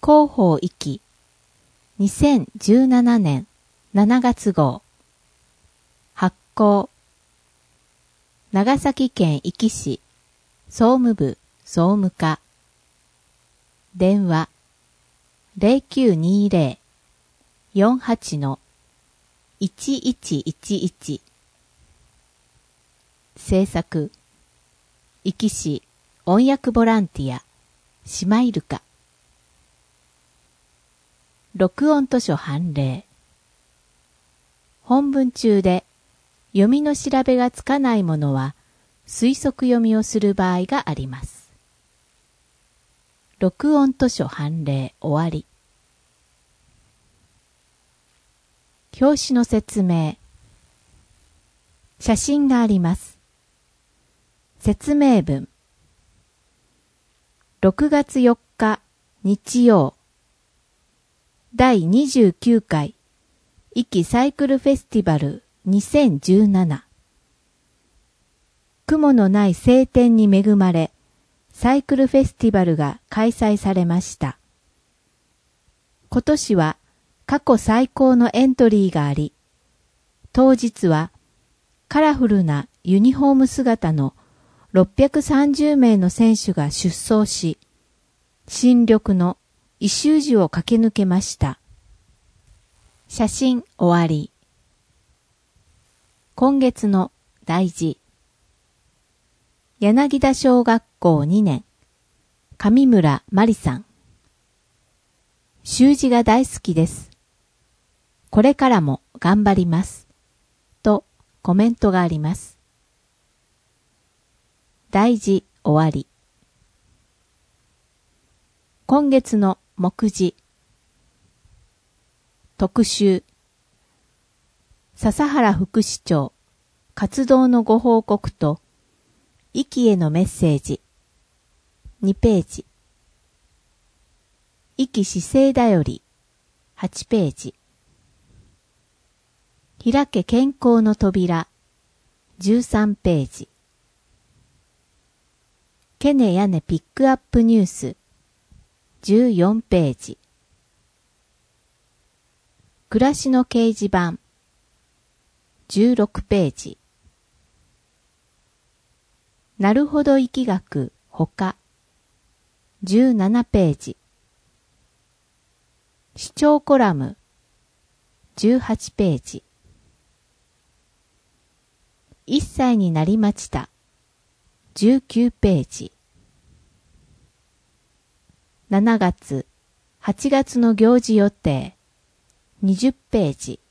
広報行き2017年7月号発行長崎県壱岐市総務部総務課電話 0920-48-1111 制作壱岐市音訳ボランティアシマイルカ録音図書判例本文中で読みの調べがつかないものは推測読みをする場合があります。録音図書判例終わり。表紙の説明。写真があります。説明文。6月4日日曜第29回壱岐サイクルフェスティバル2017雲のない晴天に恵まれサイクルフェスティバルが開催されました。今年は過去最高のエントリーがあり、当日はカラフルなユニフォーム姿の630名の選手が出走し、新緑の異州路を駆け抜けました。写真終わり。今月の大事。柳田小学校2年、上村真理さん。習字が大好きです。これからも頑張ります。とコメントがあります。大事終わり。今月の目次。特集。笹原副市長、活動のご報告と、壱岐へのメッセージ。2ページ。壱岐市政だより。8ページ。開け健康の扉。13ページ。ケネヤネピックアップニュース。14ページ。暮らしの掲示板。16ページ。なるほど疫学ほか。17ページ。視聴コラム。18ページ。1歳になりました。19ページ。7月、8月の行事予定。20ページ。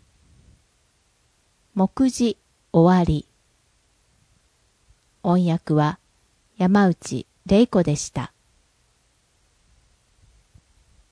目次終わり。音訳は山内玲子でした。